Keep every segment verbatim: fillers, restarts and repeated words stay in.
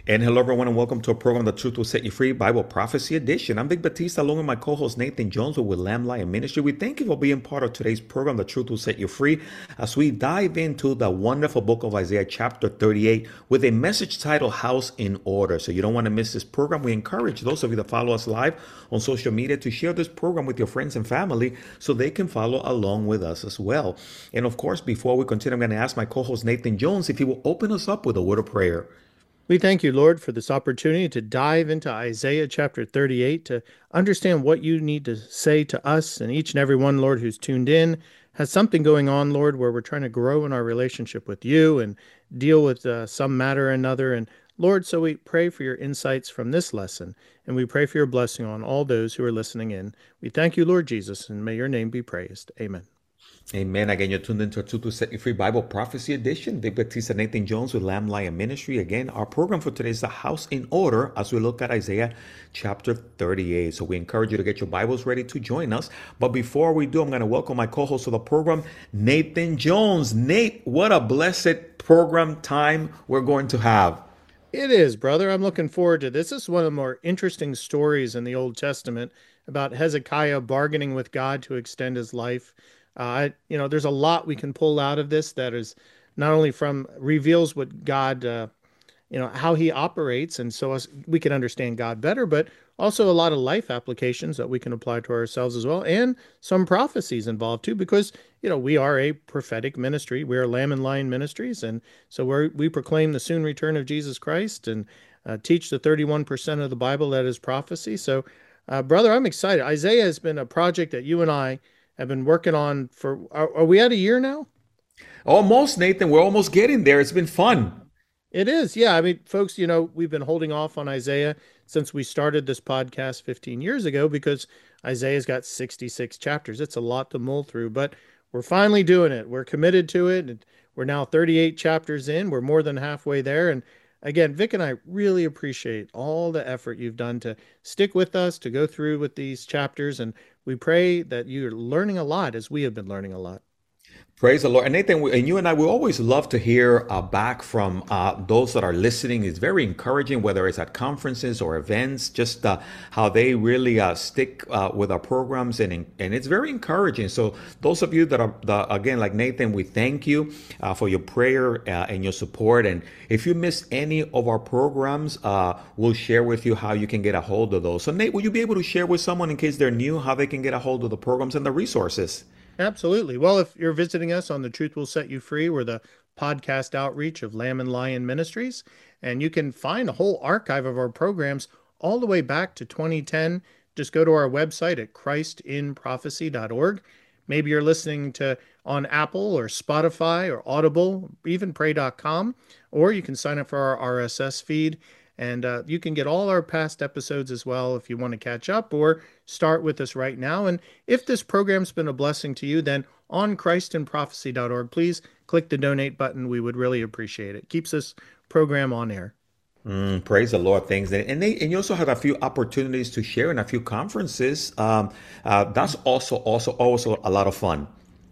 And hello, everyone, and welcome to a program, The Truth Will Set You Free, Bible Prophecy Edition. I'm Vic Batista, along with my co-host Nathan Jones with Lamb Lion Ministry. We thank you for being part of today's program, The Truth Will Set You Free, as we dive into the wonderful book of Isaiah, chapter thirty-eight, with a message titled House in Order. So you don't want to miss this program. We encourage those of you that follow us live on social media to share this program with your friends and family so they can follow along with us as well. And of course, before we continue, I'm going to ask my co-host Nathan Jones if he will open us up with a word of prayer. We thank you, Lord, for this opportunity to dive into Isaiah chapter thirty-eight, to understand what you need to say to us and each and every one, Lord, who's tuned in, has something going on, Lord, where we're trying to grow in our relationship with you and deal with uh, some matter or another. And Lord, so we pray for your insights from this lesson, and we pray for your blessing on all those who are listening in. We thank you, Lord Jesus, and may your name be praised. Amen. Amen. Again, you're tuned into our Truth to Set You Free Bible Prophecy Edition. Vic Batista, Nathan Jones with Lamb Lion Ministry. Again, our program for today is The House in Order as we look at Isaiah chapter thirty-eight. So we encourage you to get your Bibles ready to join us. But before we do, I'm going to welcome my co-host of the program, Nathan Jones. Nate, what a blessed program time we're going to have. It is, brother. I'm looking forward to this. This is one of the more interesting stories in the Old Testament about Hezekiah bargaining with God to extend his life. Uh, you know, there's a lot we can pull out of this that is not only from reveals what God, uh, you know, how he operates, and so us, we can understand God better, but also a lot of life applications that we can apply to ourselves as well, and some prophecies involved too, because, you know, we are a prophetic ministry. We are Lamb and Lion Ministries, and so we we proclaim the soon return of Jesus Christ and uh, teach the thirty-one percent of the Bible that is prophecy. So, uh, brother, I'm excited. Isaiah has been a project that you and I have been working on for, are, are we at a year now? Almost, Nathan. We're almost getting there. It's been fun. It is. Yeah. I mean, folks, you know, we've been holding off on Isaiah since we started this podcast fifteen years ago because Isaiah's got sixty-six chapters. It's a lot to mull through, but we're finally doing it. We're committed to it. And we're now thirty-eight chapters in. We're more than halfway there. And again, Vic and I really appreciate all the effort you've done to stick with us, to go through with these chapters. And we pray that you're learning a lot as we have been learning a lot. Praise the Lord. And Nathan, we- and you and I, we always love to hear uh, back from uh, those that are listening. It's very encouraging, whether it's at conferences or events, just uh, how they really uh, stick uh, with our programs. And, and it's very encouraging. So those of you that are, the, again, like Nathan, we thank you uh, for your prayer uh, and your support. And if you miss any of our programs, uh, we'll share with you how you can get a hold of those. So Nate, will you be able to share with someone in case they're new, how they can get a hold of the programs and the resources? Absolutely. Well, if you're visiting us on The Truth Will Set You Free, we're the podcast outreach of Lamb and Lion Ministries, and you can find a whole archive of our programs all the way back to twenty ten. Just go to our website at christ in prophecy dot org. Maybe you're listening to on Apple or Spotify or Audible, even pray dot com, or you can sign up for our R S S feed. And uh, you can get all our past episodes as well if you want to catch up or start with us right now. And if this program's been a blessing to you, then on christ in prophecy dot org, please click the donate button. We would really appreciate it. Keeps this program on air. Mm, praise the Lord. Thanks. And they, and you also had a few opportunities to share in a few conferences. Um, uh, that's also also also a lot of fun.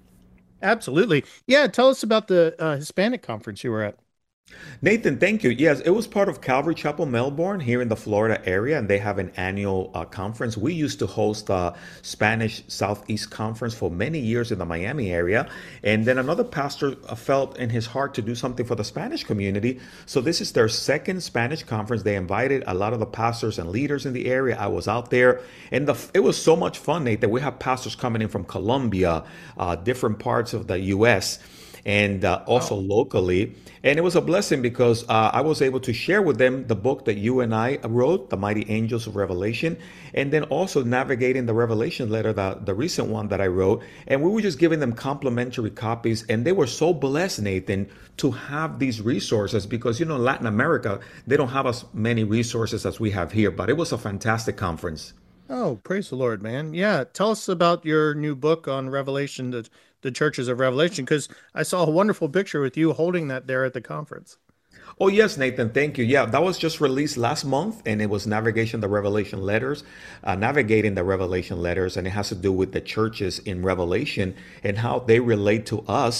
Absolutely. Yeah, tell us about the uh, Hispanic conference you were at. Nathan, thank you. Yes, it was part of Calvary Chapel, Melbourne, here in the Florida area, and they have an annual uh, conference. We used to host a Spanish Southeast Conference for many years in the Miami area, and then another pastor uh, felt in his heart to do something for the Spanish community. So this is their second Spanish conference. They invited a lot of the pastors and leaders in the area. I was out there, and the, it was so much fun, Nathan. We have pastors coming in from Colombia, uh, different parts of the U S, and uh, also Wow. locally. And it was a blessing because uh, I was able to share with them the book that you and I wrote, The Mighty Angels of Revelation, and then also navigating the Revelation letter, the, the recent one that I wrote. And we were just giving them complimentary copies. And they were so blessed, Nathan, to have these resources because, you know, Latin America, they don't have as many resources as we have here. But it was a fantastic conference. Oh, praise the Lord, man. Yeah, tell us about your new book on Revelation, the, the Churches of Revelation, because I saw a wonderful picture with you holding that there at the conference. Oh, yes, Nathan. Thank you. Yeah, that was just released last month, and it was Navigation the Revelation Letters, uh, Navigating the Revelation Letters, and it has to do with the churches in Revelation and how they relate to us.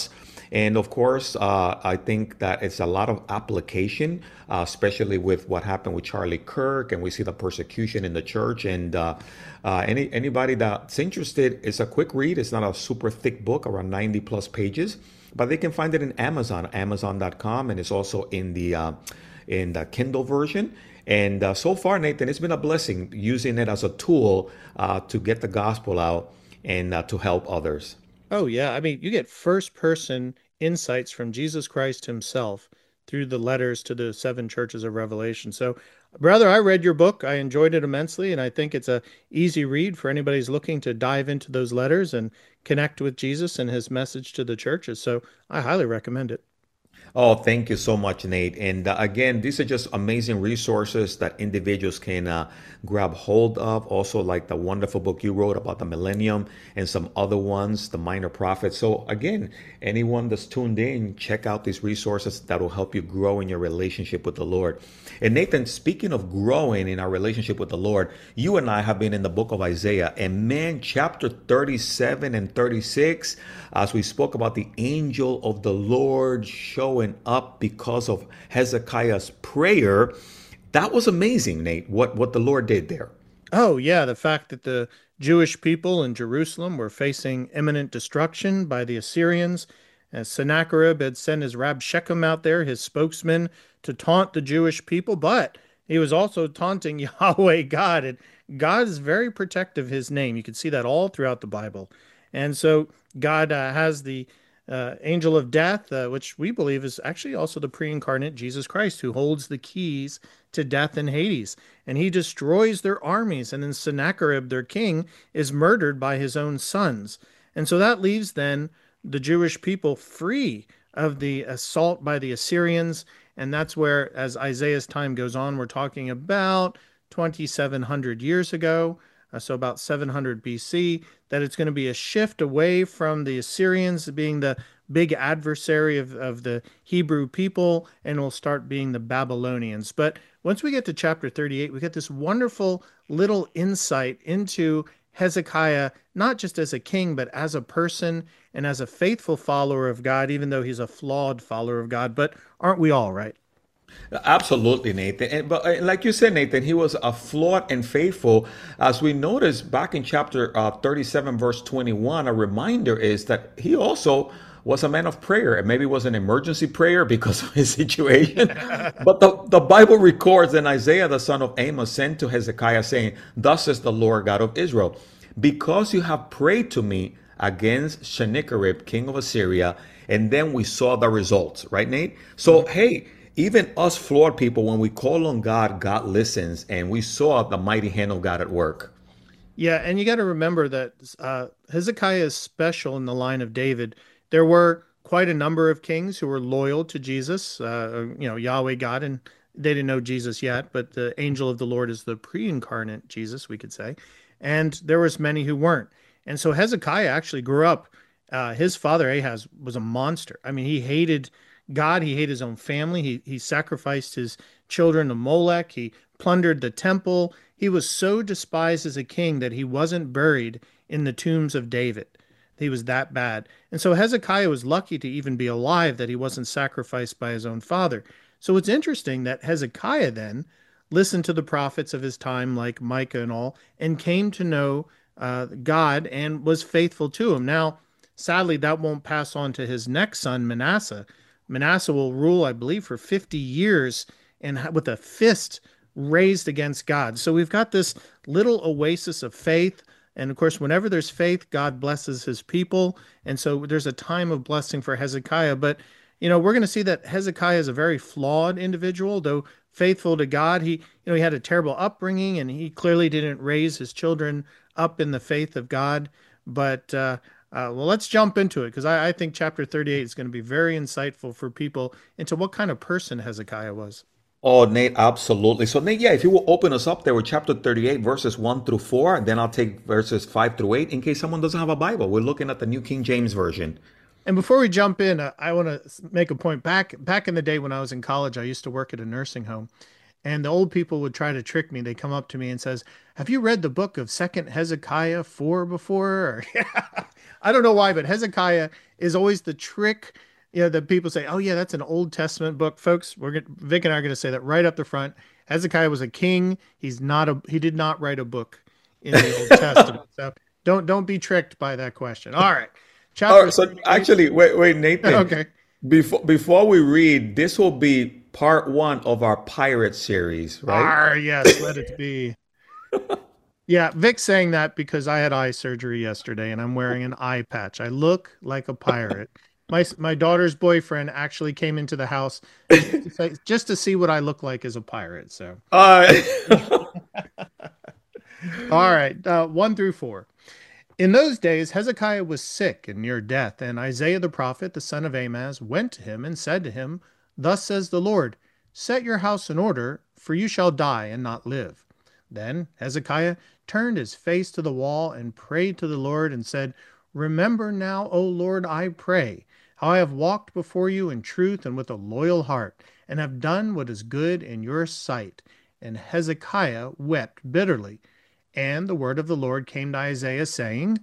And of course, uh, I think that it's a lot of application, uh, especially with what happened with Charlie Kirk, and we see the persecution in the church. And uh, uh, any anybody that's interested, it's a quick read. It's not a super thick book, around ninety plus pages, but they can find it in Amazon, amazon dot com, and it's also in the uh, in the Kindle version. And uh, so far, Nathan, it's been a blessing using it as a tool uh, to get the gospel out and uh, to help others. Oh, yeah. I mean, you get first person insights from Jesus Christ himself through the letters to the seven churches of Revelation. So, brother, I read your book. I enjoyed it immensely, and I think it's a easy read for anybody who's looking to dive into those letters and connect with Jesus and his message to the churches. So, I highly recommend it. Oh, thank you so much, Nate. And uh, again, these are just amazing resources that individuals can uh, grab hold of. Also, like the wonderful book you wrote about the millennium and some other ones, the minor prophets. So, again, anyone that's tuned in, check out these resources that will help you grow in your relationship with the Lord. And Nathan, speaking of growing in our relationship with the Lord, you and I have been in the book of Isaiah, and man, chapter thirty-seven and thirty-six, as we spoke about the angel of the Lord showing up because of Hezekiah's prayer. That was amazing, Nate, what, what the Lord did there. Oh, yeah. The fact that the Jewish people in Jerusalem were facing imminent destruction by the Assyrians. As Sennacherib had sent his Rabshakeh out there, his spokesman, to taunt the Jewish people, but he was also taunting Yahweh God. And God is very protective of his name. You can see that all throughout the Bible. And so God uh, has the uh, angel of death, uh, which we believe is actually also the pre-incarnate Jesus Christ, who holds the keys to death and Hades. And he destroys their armies. And then Sennacherib, their king, is murdered by his own sons. And so that leaves then the Jewish people free of the assault by the Assyrians. And that's where, as Isaiah's time goes on, we're talking about twenty-seven hundred years ago, uh, so about seven hundred B C, that it's going to be a shift away from the Assyrians being the big adversary of, of the Hebrew people, and will start being the Babylonians. But once we get to chapter thirty-eight, we get this wonderful little insight into Hezekiah, not just as a king, but as a person and as a faithful follower of God, even though he's a flawed follower of God. But aren't we all, right? Absolutely, Nathan. And, but uh, like you said, Nathan, he was a flawed and faithful. As we noticed back in chapter uh, thirty-seven, verse twenty-one, a reminder is that he also was a man of prayer. And maybe it was an emergency prayer because of his situation. But the, the Bible records that Isaiah, the son of Amos, sent to Hezekiah saying, "Thus says the Lord God of Israel, because you have prayed to me against Sennacherib, king of Assyria." And then we saw the results, right, Nate? So, hey, even us flawed people, when we call on God, God listens, and we saw the mighty hand of God at work. Yeah, and you got to remember that uh, Hezekiah is special in the line of David. There were quite a number of kings who were loyal to Jesus, uh, you know, Yahweh God, and they didn't know Jesus yet, but the angel of the Lord is the pre-incarnate Jesus, we could say. And there was many who weren't. And so Hezekiah actually grew up. Uh, his father Ahaz was a monster. I mean, he hated God. He hated his own family. He he sacrificed his children to Molech. He plundered the temple. He was so despised as a king that he wasn't buried in the tombs of David. He was that bad. And so Hezekiah was lucky to even be alive, that he wasn't sacrificed by his own father. So it's interesting that Hezekiah then listened to the prophets of his time, like Micah and all, and came to know uh, God and was faithful to him. Now, sadly, that won't pass on to his next son, Manasseh. Manasseh will rule, I believe, for fifty years and with a fist raised against God. So we've got this little oasis of faith. And of course, whenever there's faith, God blesses his people. And so there's a time of blessing for Hezekiah. But, you know, we're going to see that Hezekiah is a very flawed individual, though faithful to God. He, you know, he had a terrible upbringing, and he clearly didn't raise his children up in the faith of God. But, uh, uh, well, let's jump into it, because I, I think chapter thirty-eight is going to be very insightful for people into what kind of person Hezekiah was. Oh, Nate, absolutely. So, Nate, yeah, if you will open us up there with chapter thirty-eight, verses one through four, and then I'll take verses five through eight in case someone doesn't have a Bible. We're looking at the New King James Version. And before we jump in, uh, I want to make a point. Back back in the day when I was in college, I used to work at a nursing home, and the old people would try to trick me. They come up to me and says, "Have you read the book of Second Hezekiah four before?" Or, I don't know why, but Hezekiah is always the trick Yeah, the people say, "Oh yeah, that's an Old Testament book." Folks, we're gonna, Vic and I are going to say that right up the front. Hezekiah was a king. He's not a he did not write a book in the Old Testament. So don't don't be tricked by that question. All right. All Chapter right, so thirty-eight. actually, wait, wait, Nathan. Okay. Before before we read, this will be part one of our pirate series, right? Ah, yes, let it be. Yeah, Vic's saying that because I had eye surgery yesterday and I'm wearing an eye patch. I look like a pirate. My my daughter's boyfriend actually came into the house just to say, just to see what I look like as a pirate. So, Uh, all right, uh, one through four. In those days, Hezekiah was sick and near death, and Isaiah the prophet, the son of Amoz, went to him and said to him, "Thus says the Lord, set your house in order, for you shall die and not live." Then Hezekiah turned his face to the wall and prayed to the Lord and said, "Remember now, O Lord, I pray, how I have walked before you in truth and with a loyal heart, and have done what is good in your sight." And Hezekiah wept bitterly. And the word of the Lord came to Isaiah, saying,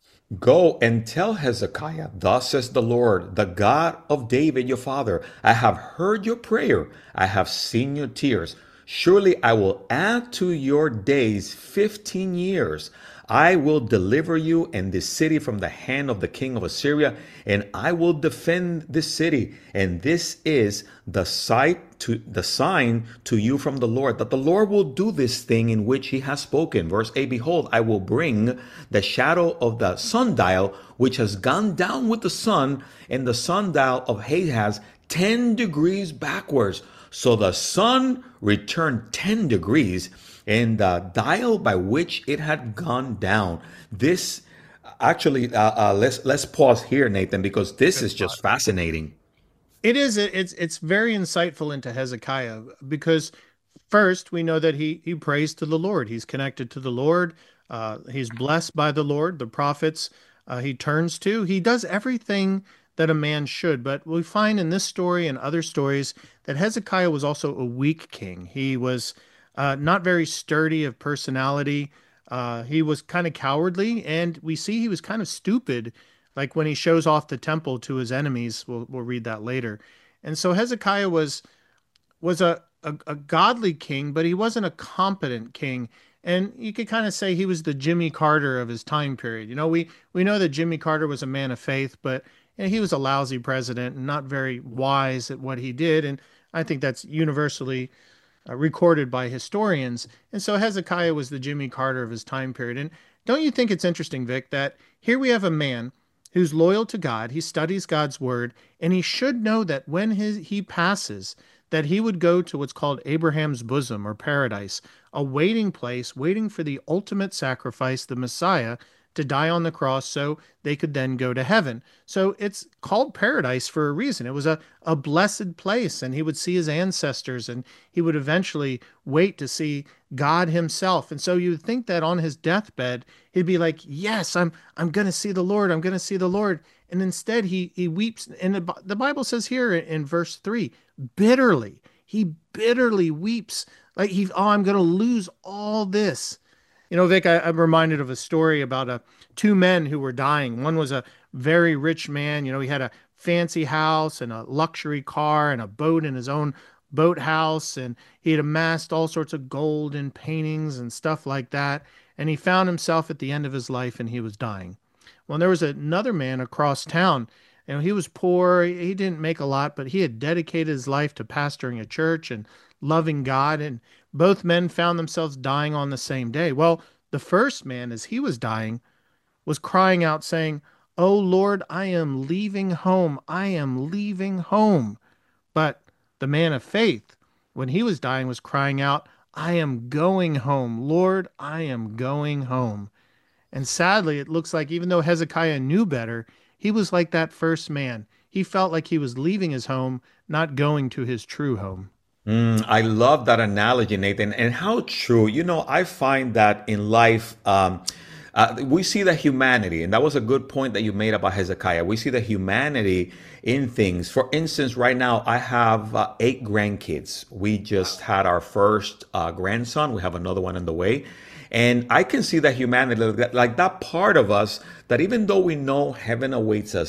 Go and tell Hezekiah, thus says the Lord, the God of David your father, I have heard your prayer, I have seen your tears. Surely I will add to your days fifteen years. I will deliver you and this city from the hand of the king of Assyria, and I will defend this city. And this is the sight to the sign to you from the Lord, that the Lord will do this thing in which he has spoken. Verse eight, behold, I will bring the shadow of the sundial, which has gone down with the sun, and the sundial of Ahaz ten degrees backwards. So the sun returned ten degrees, and the dial by which it had gone down. This actually, uh, uh, let's let's pause here, Nathan, because this good is spot. just fascinating. It is it's it's very insightful into Hezekiah because first we know that he he prays to the Lord. He's connected to the Lord. Uh, he's blessed by the Lord. The prophets uh, he turns to. He does everything that a man should. But we find in this story and other stories that Hezekiah was also a weak king. He was uh, not very sturdy of personality. Uh, he was kind of cowardly, and we see he was kind of stupid, like when he shows off the temple to his enemies. We'll we'll read that later. And so Hezekiah was was a, a, a godly king, but he wasn't a competent king. And you could kind of say he was the Jimmy Carter of his time period. You know, we, we know that Jimmy Carter was a man of faith, but you know, he was a lousy president and not very wise at what he did. And I think that's universally uh, recorded by historians. And so Hezekiah was the Jimmy Carter of his time period. And don't you think it's interesting, Vic, that here we have a man who's loyal to God, he studies God's word, and he should know that when his, he passes, that he would go to what's called Abraham's bosom or paradise, a waiting place, waiting for the ultimate sacrifice, the Messiah, to die on the cross so they could then go to heaven. So it's called paradise for a reason. It was a, a blessed place, and he would see his ancestors, and he would eventually wait to see God himself. And so you'd think that on his deathbed, he'd be like, yes, I'm I'm going to see the Lord. I'm going to see the Lord. And instead he he weeps. And the, the Bible says here in verse three, bitterly, he bitterly weeps like he, oh, I'm going to lose all this. You know, Vic, I, I'm reminded of a story about a two men who were dying. One was a very rich man. You know, he had a fancy house and a luxury car and a boat in his own boathouse, and he had amassed all sorts of gold and paintings and stuff like that. And he found himself at the end of his life, and he was dying. Well, there was another man across town, and he was poor. He didn't make a lot, but he had dedicated his life to pastoring a church and loving God. And both men found themselves dying on the same day. Well, the first man, as he was dying, was crying out, saying, "Oh Lord, I am leaving home. I am leaving home." But the man of faith, when he was dying, was crying out, "I am going home. Lord, I am going home." And sadly, it looks like even though Hezekiah knew better, he was like that first man. He felt like he was leaving his home, not going to his true home. Mm, I love that analogy, Nathan, and how true. You know, I find that in life, um, uh, we see the humanity, and that was a good point that you made about Hezekiah. We see the humanity in things. For instance, right now, I have uh, eight grandkids. We just had our first uh, grandson. We have another one on the way. And I can see that humanity, like that, like that part of us, that even though we know heaven awaits us,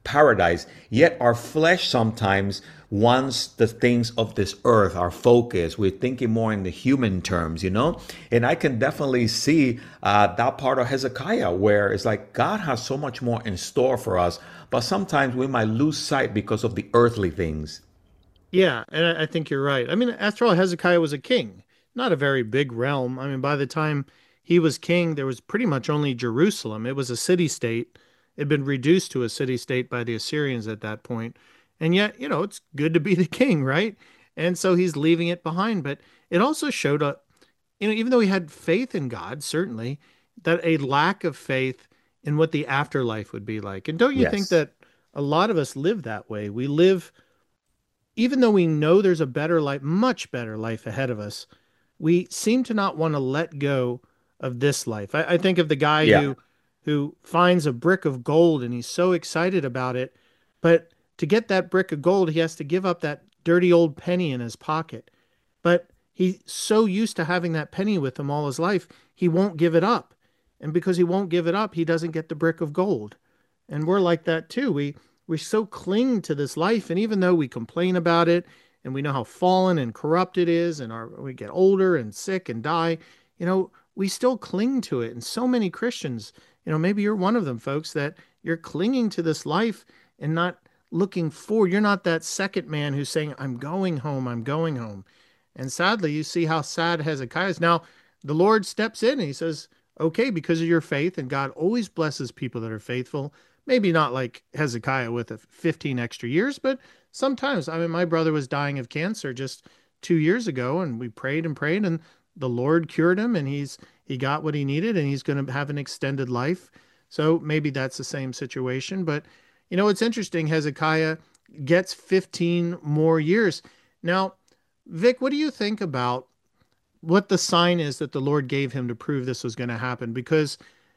paradise. Yet our flesh sometimes wants the things of this earth, our focus. We're thinking more in the human terms, you know? And I can definitely see uh, that part of Hezekiah where it's like God has so much more in store for us, but sometimes we might lose sight because of the earthly things. Yeah, and I I think you're right. I mean, after all, Hezekiah was a king, not a very big realm. I mean, by the time he was king, there was pretty much only Jerusalem. It was a city state. It had been reduced to a city state by the Assyrians at that point. And yet, you know, it's good to be the king, right? And so he's leaving it behind. But it also showed up, you know, even though he had faith in God, certainly, that a lack of faith in what the afterlife would be like. And don't you think Yes. that a lot of us live that way? We live even though we know there's a better life, much better life ahead of us, we seem to not want to let go of this life. I, I think of the guy Yeah. who who finds a brick of gold and he's so excited about it, but to get that brick of gold, he has to give up that dirty old penny in his pocket. But he's so used to having that penny with him all his life, he won't give it up. And because he won't give it up, he doesn't get the brick of gold. And we're like that too. We we so cling to this life, and even though we complain about it, and we know how fallen and corrupt it is, and our we get older and sick and die, you know, we still cling to it. And so many Christians, you know, maybe you're one of them, folks, that you're clinging to this life and not looking forward. You're not that second man who's saying, "I'm going home. I'm going home." And sadly, you see how sad Hezekiah is. Now, the Lord steps in and he says, okay, because of your faith, and God always blesses people that are faithful. Maybe not like Hezekiah with a fifteen extra years, but sometimes. I mean, my brother was dying of cancer just two years ago, and we prayed and prayed, and the Lord cured him, and he's he got what he needed, and he's going to have an extended life. So maybe that's the same situation. But you know, it's interesting. Hezekiah gets fifteen more years. Now, Vic, what do you think about what the sign is that the Lord gave him to prove this was going to happen? Because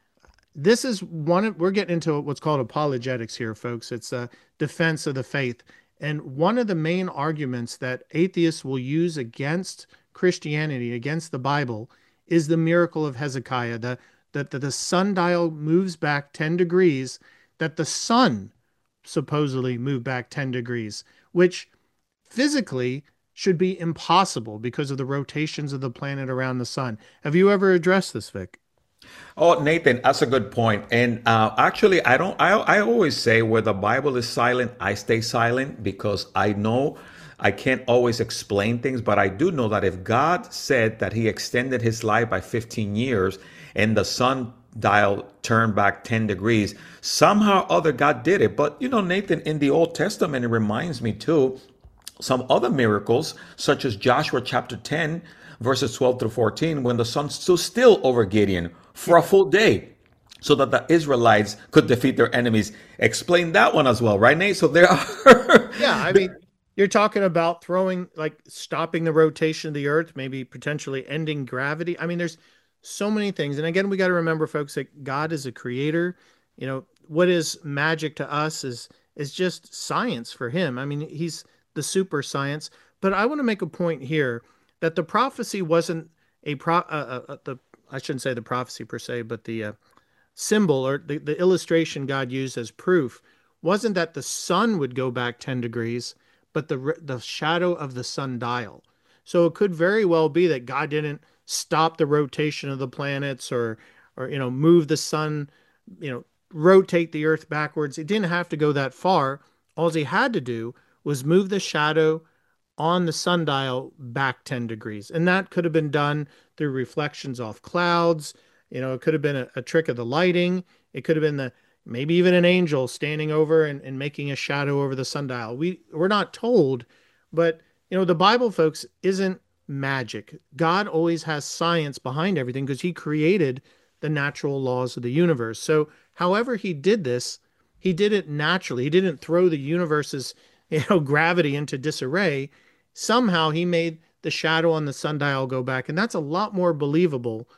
this is one of, we're getting into what's called apologetics here, folks. It's a defense of the faith. And one of the main arguments that atheists will use against Christianity, against the Bible, is the miracle of Hezekiah, the, that the, the sundial moves back ten degrees, that the sun supposedly moved back ten degrees, which physically should be impossible because of the rotations of the planet around the sun. Have you ever addressed this, Vic? Oh, Nathan, that's a good point. And uh, actually, I don't. I I always say where the Bible is silent, I stay silent because I know I can't always explain things, but I do know that if God said that He extended His life by fifteen years, and the sun dial turned back ten degrees, somehow or other God did it. But you know, Nathan, in the Old Testament, it reminds me too some other miracles, such as Joshua chapter ten, verses twelve through fourteen, when the sun stood still over Gideon for a full day so that the Israelites could defeat their enemies. Explain that one as well, right, Nate? So there are. Yeah, I mean, you're talking about throwing, like stopping the rotation of the earth, maybe potentially ending gravity. I mean, there's so many things. And again, we got to remember, folks, that God is a creator. You know, what is magic to us is is just science for him. I mean, he's the super science. But I want to make a point here that the prophecy wasn't a pro. Uh, uh, uh, the I shouldn't say the prophecy per se, but the uh, symbol or the, the illustration God used as proof wasn't that the sun would go back ten degrees, but the the shadow of the sundial. So it could very well be that God didn't stop the rotation of the planets or or you know move the sun, you know, rotate the earth backwards. He didn't have to go that far. All he had to do was move the shadow on the sundial back ten degrees. And that could have been done through reflections off clouds. You know, it could have been a, a trick of the lighting. It could have been the maybe even an angel standing over and, and making a shadow over the sundial. We we're not told, but you know, the Bible, folks, isn't magic. God always has science behind everything because he created the natural laws of the universe. So however he did this, he did it naturally. He didn't throw the universe's, you know, gravity into disarray. Somehow he made the shadow on the sundial go back. And that's a lot more believable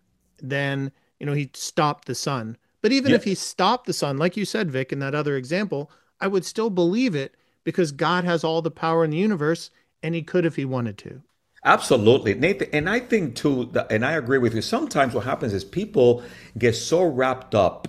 than, you know, he stopped the sun. But even Yeah. if he stopped the sun, like you said, Vic, in that other example, I would still believe it because God has all the power in the universe and he could if he wanted to. Absolutely, Nathan. And I think too, that, and I agree with you. Sometimes what happens is people get so wrapped up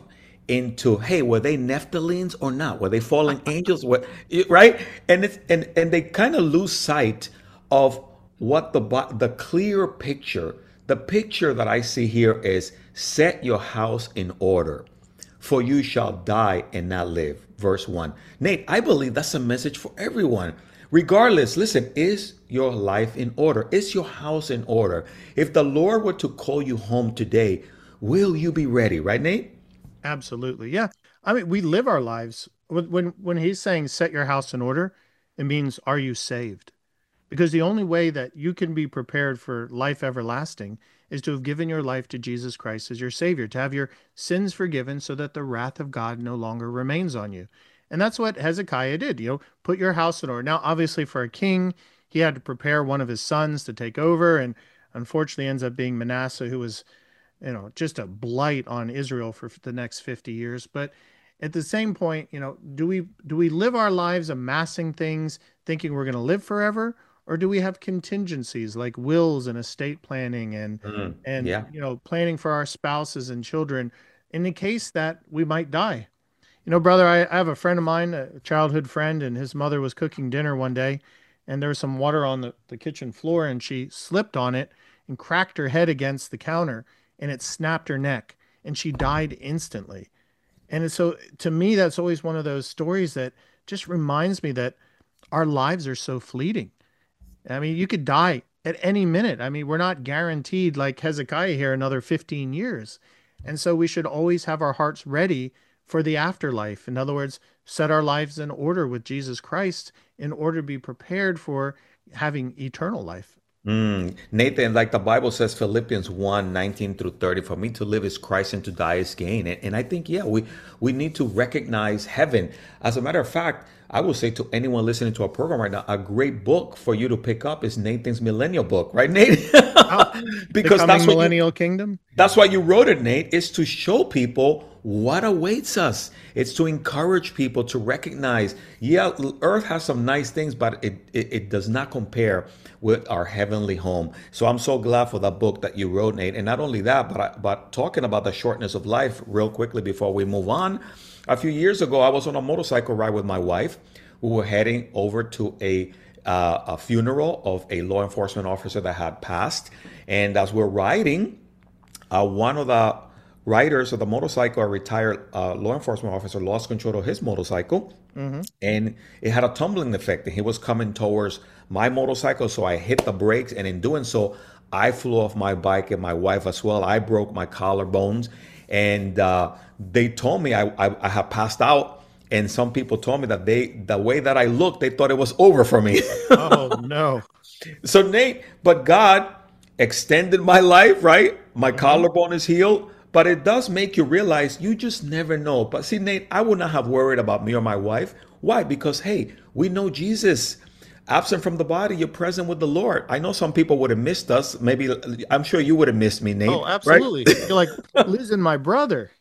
into, hey, were they Nephilims or not? Were they fallen angels? What, right? And it's and and they kind of lose sight of what the Bi- the clear picture. The picture that I see here is set your house in order, for you shall die and not live. Verse one. Nate, I believe that's a message for everyone. Regardless, listen, is your life in order? Is your house in order? If the Lord were to call you home today, will you be ready? Right, Nate? Absolutely. Yeah. I mean, we live our lives. When when when he's saying set your house in order, it means are you saved? Because the only way that you can be prepared for life everlasting is to have given your life to Jesus Christ as your Savior, to have your sins forgiven so that the wrath of God no longer remains on you. And that's what Hezekiah did, you know, put your house in order. Now, obviously, for a king, he had to prepare one of his sons to take over. And unfortunately, ends up being Manasseh, who was, you know, just a blight on Israel for the next fifty years. But at the same point, you know, do we do we live our lives amassing things, thinking we're going to live forever? Or do we have contingencies like wills and estate planning and Mm, and yeah. you know planning for our spouses and children in the case that we might die? You know, brother, I, I have a friend of mine, a childhood friend, and his mother was cooking dinner one day, and there was some water on the, the kitchen floor, and she slipped on it and cracked her head against the counter, and it snapped her neck, and she died instantly. And it's so to me, that's always one of those stories that just reminds me that our lives are so fleeting. I mean, you could die at any minute. I mean, we're not guaranteed like Hezekiah here another fifteen years. And so we should always have our hearts ready for the afterlife. In other words, set our lives in order with Jesus Christ in order to be prepared for having eternal life. Mm, Nathan, like the Bible says, Philippians one nineteen through thirty, for me to live is Christ and to die is gain. And, and I think, yeah, we, we need to recognize heaven. As a matter of fact, I will say to anyone listening to our program right now, a great book for you to pick up is Nathan's Millennial Book, right, Nate? Oh, Because becoming that's what you, millennial kingdom. that's why you wrote it, Nate, is to show people what awaits us. It's to encourage people to recognize, yeah, earth has some nice things, but it, it, it does not compare with our heavenly home. So I'm so glad for that book that you wrote, Nate. And not only that, but I, but talking about the shortness of life real quickly before we move on. A few years ago, I was on a motorcycle ride with my wife. We were heading over to a uh, a funeral of a law enforcement officer that had passed. And as we're riding, uh, one of the riders of the motorcycle, a retired uh, law enforcement officer, lost control of his motorcycle, Mm-hmm. and it had a tumbling effect. And he was coming towards my motorcycle, so I hit the brakes, and in doing so, I flew off my bike and my wife as well. I broke my collarbones, and uh, they told me I, I, I had passed out. And some people told me that they, the way that I looked, they thought it was over for me. Oh, no. So Nate, but God extended my life, right? My Mm-hmm. collarbone is healed, but it does make you realize you just never know. But see, Nate, I would not have worried about me or my wife. Why? Because hey, we know Jesus. Absent from the body, you're present with the Lord. I know some people would have missed us. Maybe I'm sure you would have missed me, Nate. Oh, Right? absolutely. You're like losing my brother.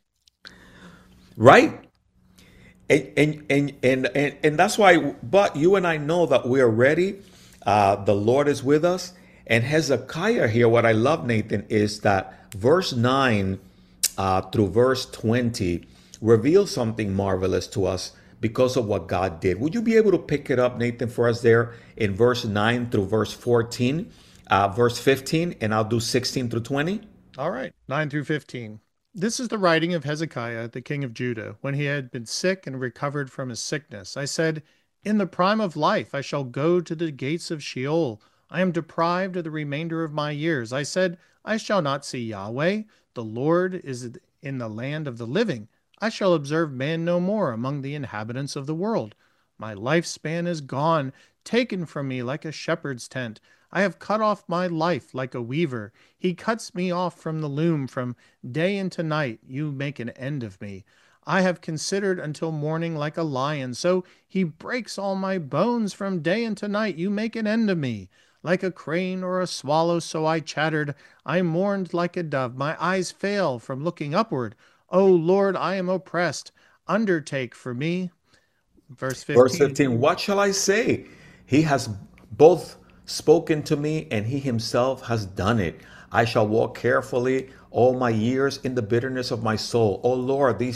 Right? And and and and and, and that's why. But you and I know that we are ready. Uh, the Lord is with us. And Hezekiah here, what I love, Nathan, is that verse nine uh, through verse twenty reveals something marvelous to us because of what God did. Would you be able to pick it up, Nathan, for us there in verse nine through verse fourteen, uh, verse fifteen, and I'll do sixteen through twenty? All right, nine through fifteen. This is the writing of Hezekiah, the king of Judah, when he had been sick and recovered from his sickness. I said, in the prime of life I shall go to the gates of Sheol. I am deprived of the remainder of my years. I said, I shall not see Yahweh. The Lord is in the land of the living. I shall observe man no more among the inhabitants of the world. My lifespan is gone, taken from me like a shepherd's tent. I have cut off my life like a weaver. He cuts me off from the loom. From day into night you make an end of me. I have considered until morning like a lion. So he breaks all my bones. From day into night you make an end of me. Like a crane or a swallow, so I chattered. I mourned like a dove. My eyes fail from looking upward. O Lord, I am oppressed. Undertake for me. Verse Verse fifteen. fifteen, what shall I say? He has both spoken to me and he himself has done it. I shall walk carefully all my years in the bitterness of my soul. Oh Lord, these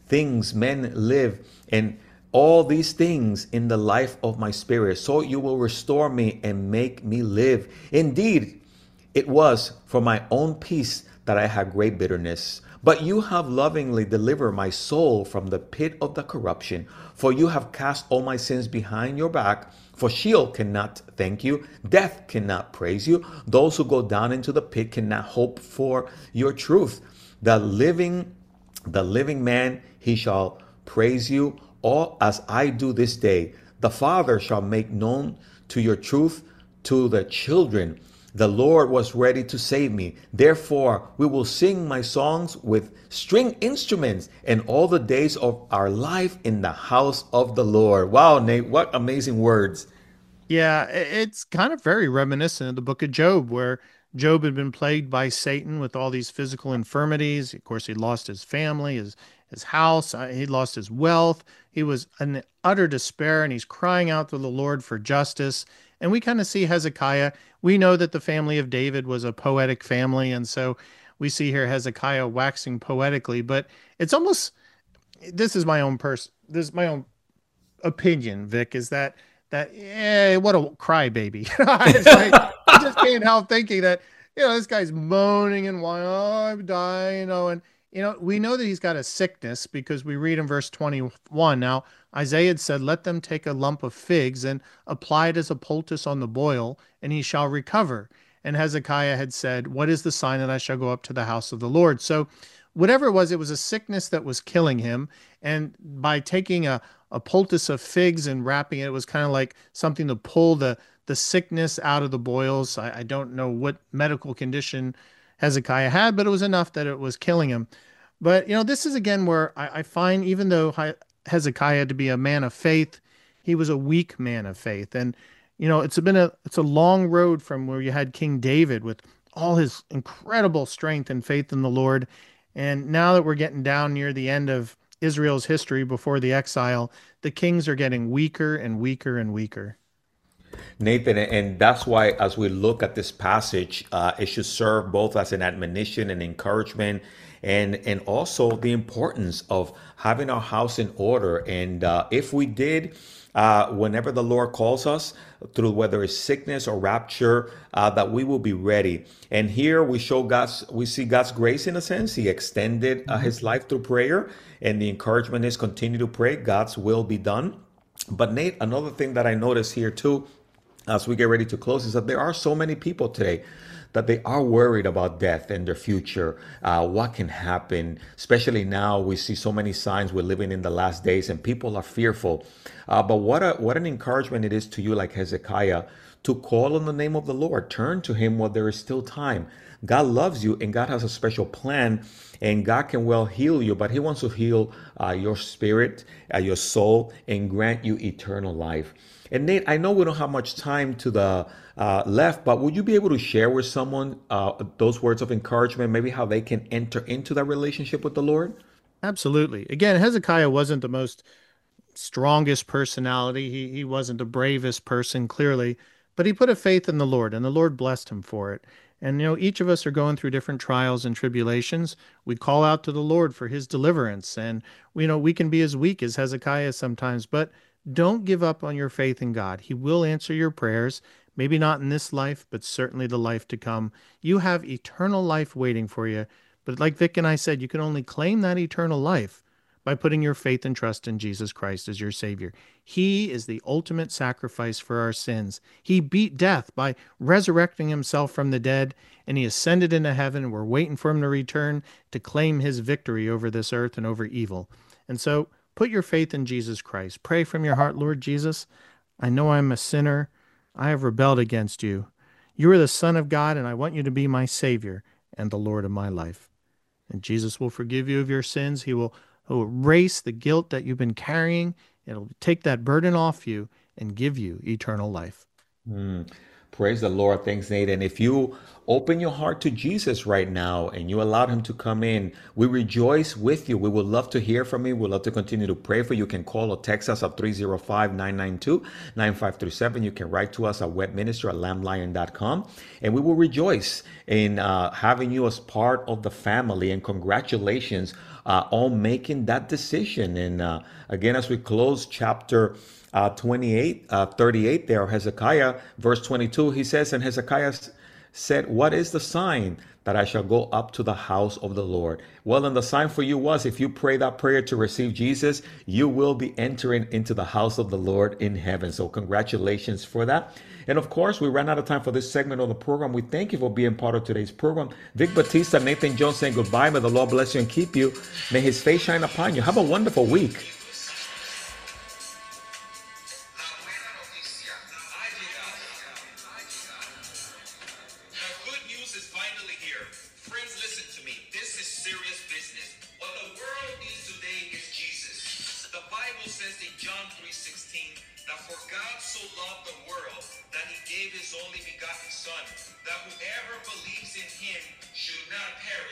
things men live, and all these things in the life of my spirit. So you will restore me and make me live. Indeed, it was for my own peace that I had great bitterness. But you have lovingly delivered my soul from the pit of the corruption. For you have cast all my sins behind your back. For Sheol cannot thank you. Death cannot praise you. Those who go down into the pit cannot hope for your truth. The living, the living man, he shall praise you, all as I do this day. The Father shall make known to your truth to the children. The Lord was ready to save me. Therefore, we will sing my songs with string instruments and all the days of our life in the house of the Lord. Wow, Nate, what amazing words. Yeah, i- it's kind of very reminiscent of the book of Job, where Job had been plagued by Satan with all these physical infirmities. Of course, he lost his family, his his house, uh, he lost his wealth. He was in utter despair, and he's crying out to the Lord for justice. And we kind of see Hezekiah. We know that the family of David was a poetic family, and so we see here Hezekiah waxing poetically. But it's almost, this is my own pers this is my own opinion, Vic, is that that eh, what a crybaby. It's like I just can't help thinking that, you know, this guy's moaning and whining, oh, I'm dying, you know, and you know, we know that he's got a sickness because we read in verse twenty-one. Now, Isaiah had said, let them take a lump of figs and apply it as a poultice on the boil, and he shall recover. And Hezekiah had said, what is the sign that I shall go up to the house of the Lord? So whatever it was, it was a sickness that was killing him. And by taking a, a poultice of figs and wrapping it, it was kind of like something to pull the, the sickness out of the boils. I, I don't know what medical condition Hezekiah had, but it was enough that it was killing him. But, you know, this is again where I, I find, even though Hezekiah had to be a man of faith, he was a weak man of faith. And, you know, it's been a, it's a long road from where you had King David with all his incredible strength and faith in the Lord. And now that we're getting down near the end of Israel's history before the exile, the kings are getting weaker and weaker and weaker. Nathan, and that's why as we look at this passage, uh, it should serve both as an admonition and encouragement, and and also the importance of having our house in order. And uh, if we did, uh, whenever the Lord calls us, through whether it's sickness or rapture, uh, that we will be ready. And here we show God's, we see God's grace in a sense. He extended uh, his life through prayer, and the encouragement is continue to pray. God's will be done. But Nate, another thing that I noticed here too, as we get ready to close, is that there are so many people today that they are worried about death and their future, uh, what can happen. Especially now, we see so many signs. We're living in the last days, and people are fearful. Uh, but what a what an encouragement it is to you, like Hezekiah, to call on the name of the Lord. Turn to Him while there is still time. God loves you, and God has a special plan, and God can well heal you, but He wants to heal uh, your spirit, uh, your soul, and grant you eternal life. And Nate, I know we don't have much time to the uh, left, but would you be able to share with someone uh, those words of encouragement, maybe how they can enter into that relationship with the Lord? Absolutely. Again, Hezekiah wasn't the most strongest personality. He he wasn't the bravest person, clearly, but he put a faith in the Lord, and the Lord blessed him for it. And you know, each of us are going through different trials and tribulations. We call out to the Lord for his deliverance, and you know, we can be as weak as Hezekiah sometimes, but don't give up on your faith in God. He will answer your prayers, maybe not in this life, but certainly the life to come. You have eternal life waiting for you. But like Vic and I said, you can only claim that eternal life by putting your faith and trust in Jesus Christ as your Savior. He is the ultimate sacrifice for our sins. He beat death by resurrecting himself from the dead, and he ascended into heaven. We're waiting for him to return to claim his victory over this earth and over evil. And so put your faith in Jesus Christ. Pray from your heart, Lord Jesus, I know I'm a sinner. I have rebelled against you. You are the Son of God, and I want you to be my Savior and the Lord of my life. And Jesus will forgive you of your sins. He will He'll erase the guilt that you've been carrying. It'll take that burden off you and give you eternal life. Mm. Praise the Lord. Thanks, Nate. And if you open your heart to Jesus right now and you allowed him to come in, we rejoice with you. We would love to hear from you. We'd love to continue to pray for you. You can call or text us at three oh five, nine nine two, nine five three seven. You can write to us at webminister at lamblion dot com. And we will rejoice in uh, having you as part of the family. And congratulations uh, on making that decision. And uh, again, as we close chapter uh, twenty-eight, uh, thirty-eight there, Hezekiah, verse twenty-two, he says, and Hezekiah said, what is the sign that I shall go up to the house of the Lord? Well, and the sign for you was, if you pray that prayer to receive Jesus, you will be entering into the house of the Lord in heaven. So congratulations for that. And of course, we ran out of time for this segment of the program. We thank you for being part of today's program. Vic Batista, Nathan Jones saying goodbye. May the Lord bless you and keep you. May his face shine upon you. Have a wonderful week. His only begotten Son, that whoever believes in him should not perish